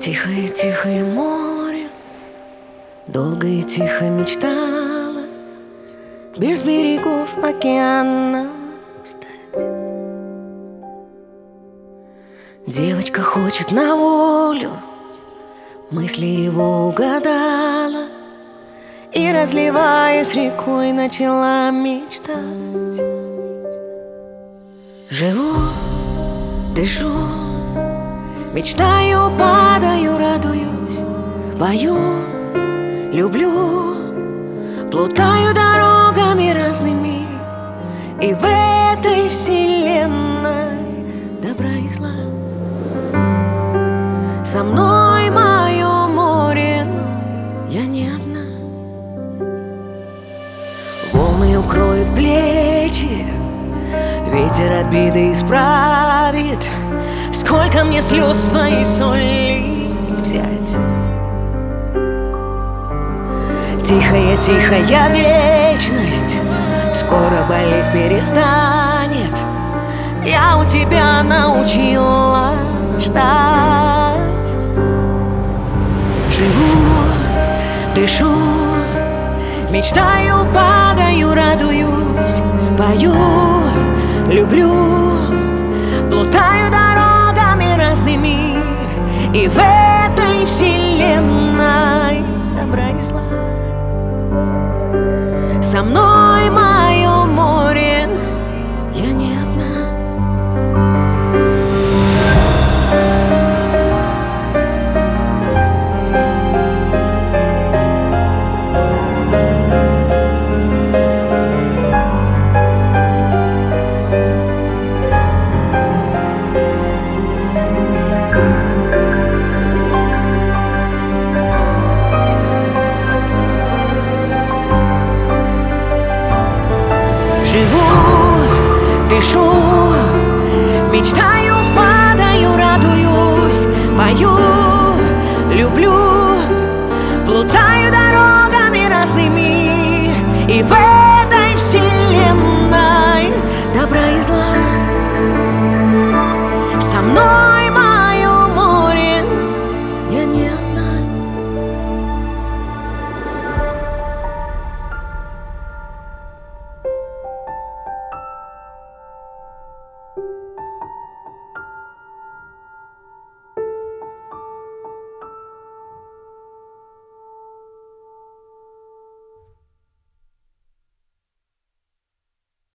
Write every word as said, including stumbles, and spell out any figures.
Тихое-тихое море, долго и тихо мечтала без берегов океана стать. Девочка хочет на волю, мысли его угадала и, разливаясь рекой, начала мечтать. Живу, дышу, мечтаю, падаю, радуюсь, пою, люблю, плутаю дорогами разными, и в этой вселенной добра и зла. Со мной мое море, я не одна. Волны укроют плечи, ветер обиды исправит. Сколько мне слез твоей соли взять? Тихая, тихая вечность скоро болеть перестанет. Я у тебя научила ждать. Живу, дышу, мечтаю, падаю, радуюсь, пою, люблю, плутаю дорогами разными, и в этой вселенной добра и зла. Со мной мое море, я не одна. Живу, дышу, мечтаю, падаю, радуюсь, пою, люблю, плутаю дорогами разными, и в этой вселенной добра и зла. Со мной